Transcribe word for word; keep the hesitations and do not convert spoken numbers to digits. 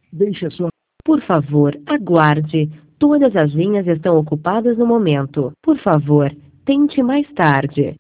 Deixe a sua... Por favor, aguarde. Todas as linhas estão ocupadas no momento. Por favor, tente mais tarde.